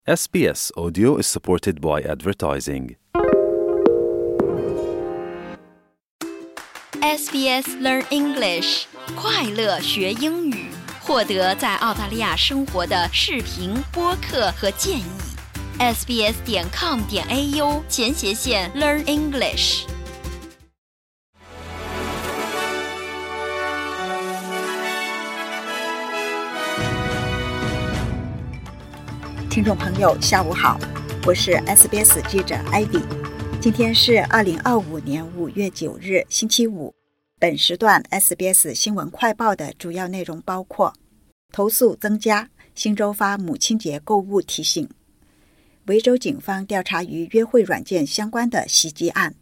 SBS Audio is supported by advertising. SBS Learn English 快乐学英语，获得在澳大利亚生活的视频、播客和建议。sbs.com.au/Learn English。 听众朋友下午好，我是 SBS 记者 Ivy。 今天是2025年5月9日星期五。本时段 SBS 新闻快报的主要内容包括：投诉增加，新州发母亲节购物提醒；维州警方调查与约会软件相关的袭击案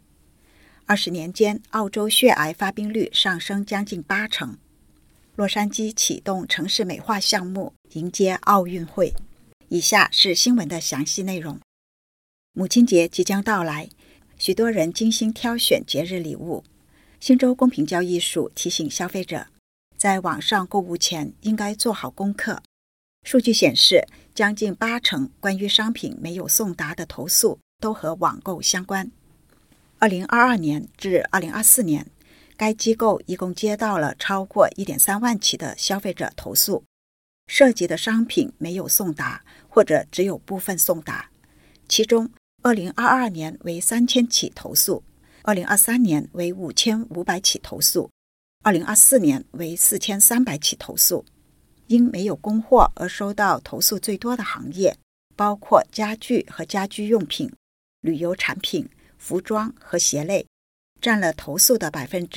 ；20年间澳洲血癌发病率上升将近80%；洛杉矶启动城市美化项目迎接奥运会。以下是新闻的详细内容。母亲节即将到来，许多人精心挑选节日礼物。新州公平交易署提醒消费者，在网上购物前应该做好功课。数据显示，将近80%关于商品没有送达的投诉都和网购相关。2022年至2024年，该机构一共接到了超过 1.3 万起的消费者投诉，涉及的商品没有送达或者只有部分送达，其中2022年为3000起投诉，2023年为5500起投诉，2024年为4300起投诉。因没有供货而收到投诉最多的行业包括家具和家居用品、旅游产品、服装和鞋类，占了投诉的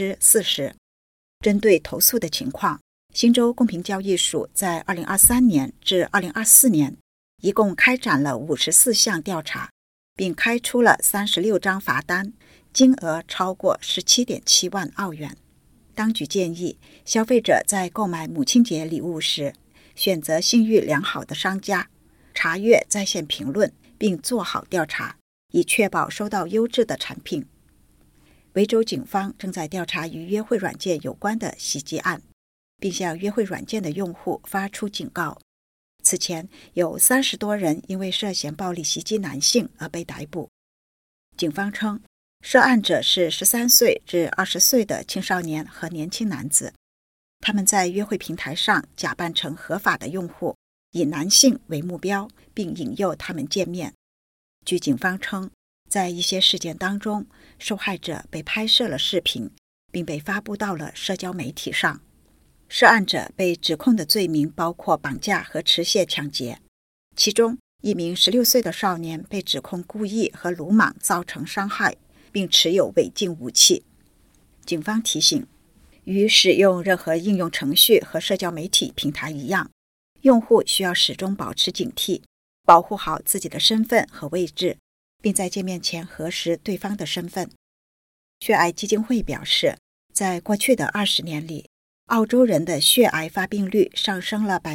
40%。 针对投诉的情况，新州公平交易署在2023年至2024年一共开展了54项调查，并开出了36张罚单，金额超过 17.7 万澳元。当局建议消费者在购买母亲节礼物时，选择信誉良好的商家，查阅在线评论，并做好调查，以确保收到优质的产品。维州警方正在调查与约会软件有关的袭击案，并向约会软件的用户发出警告。此前有30多人因为涉嫌暴力袭击男性而被逮捕。警方称，涉案者是13岁至20岁的青少年和年轻男子，他们在约会平台上假扮成合法的用户，以男性为目标，并引诱他们见面。据警方称，在一些事件当中，受害者被拍摄了视频，并被发布到了社交媒体上。涉案者被指控的罪名包括绑架和持械抢劫，其中一名16岁的少年被指控故意和鲁莽造成伤害，并持有违禁武器。警方提醒，与使用任何应用程序和社交媒体平台一样，用户需要始终保持警惕，保护好自己的身份和位置，并在见面前核实对方的身份。血癌基金会表示，在过去的20年里，澳洲人的血癌发病率上升了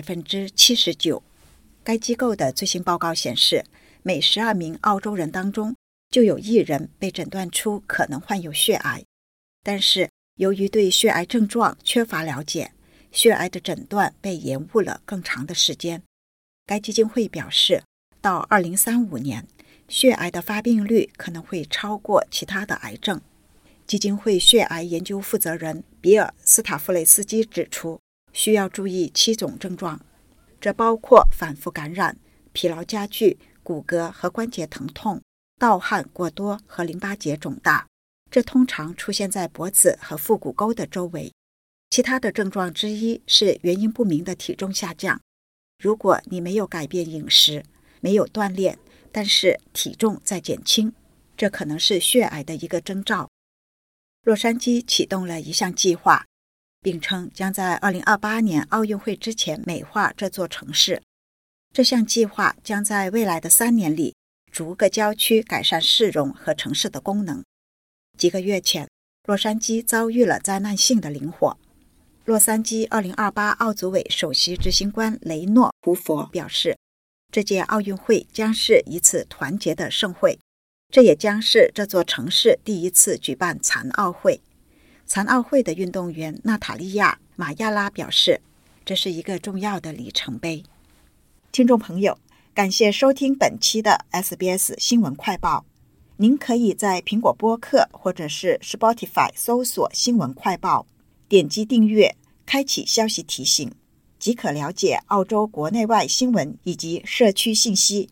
79%。 该机构的最新报告显示，每12名澳洲人当中就有1人被诊断出可能患有血癌。但是由于对血癌症状缺乏了解，血癌的诊断被延误了更长的时间。该基金会表示，到2035年，血癌的发病率可能会超过其他的癌症。基金会血癌研究负责人比尔·斯塔夫雷斯基指出，需要注意7种症状，这包括反复感染、疲劳加剧、骨骼和关节疼痛、盗汗过多和淋巴结肿大，这通常出现在脖子和腹股沟的周围。其他的症状之一是原因不明的体重下降。如果你没有改变饮食，没有锻炼，但是体重在减轻，这可能是血癌的一个征兆。洛杉矶启动了一项计划，并称将在2028年奥运会之前美化这座城市。这项计划将在未来的3年里逐个郊区改善市容和城市的功能。几个月前，洛杉矶遭遇了灾难性的林火。洛杉矶2028奥组委首席执行官雷诺·胡佛表示，这届奥运会将是一次团结的盛会，这也将是这座城市第一次举办残奥会。残奥会的运动员娜塔莉亚·马亚拉表示，这是一个重要的里程碑。听众朋友， 感谢收听本期的 SBS 新闻快报。您可以在苹果播客或者是 Spotify 搜索新闻快报，点击订阅，开启消息提醒，即可了解澳洲国内外新闻以及社区信息。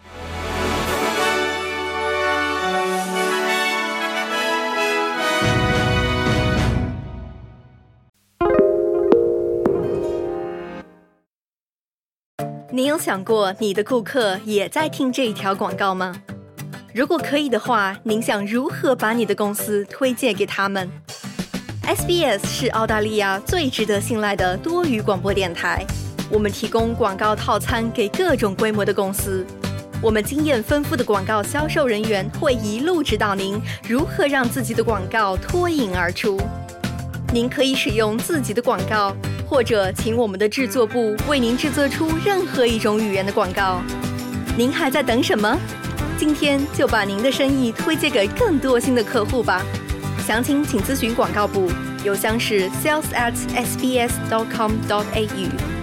你有想过你的顾客也在听这一条广告吗？如果可以的话，您想如何把你的公司推荐给他们？ SBS 是澳大利亚最值得信赖的多语广播电台，我们提供广告套餐给各种规模的公司。我们经验丰富的广告销售人员会一路指导您如何让自己的广告脱颖而出。您可以使用自己的广告，或者请我们的制作部为您制作出任何一种语言的广告。您还在等什么？今天就把您的生意推荐给更多新的客户吧。详情请咨询广告部，邮箱是 sales@sbs.com.au。